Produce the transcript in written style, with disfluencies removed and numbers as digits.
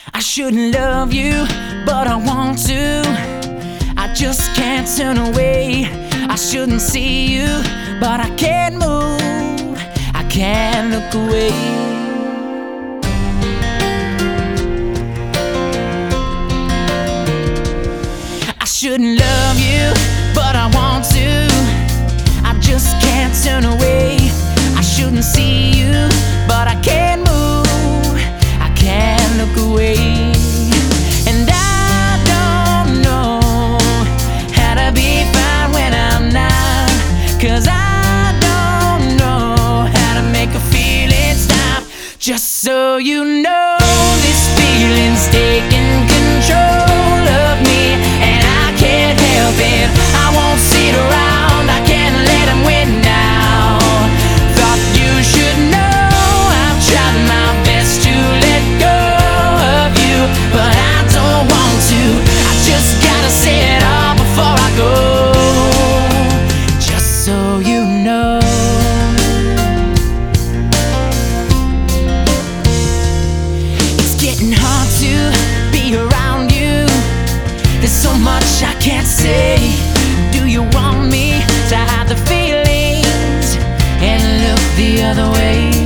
I shouldn't love you, but I want to. I just can't turn away. I shouldn't see you, but I can't move. I can't look away. I shouldn't love you, but I want to. I just can't turn away. I shouldn't see you, but I can't move. I can't look away. And I don't know how to be fine when I'm not, 'cause I don't know how to make a feeling stop. Just so you know, this feeling's taking control of me, and I can't help it. I won't sit around, I can't let him win now. Thought you should know I've tried my best to let go of you, but I don't want to. I just gotta say it all before I go. Just so you know, it's getting hard to be around you. There's so much I can't say. Do you want me to hide the feelings and look the other way?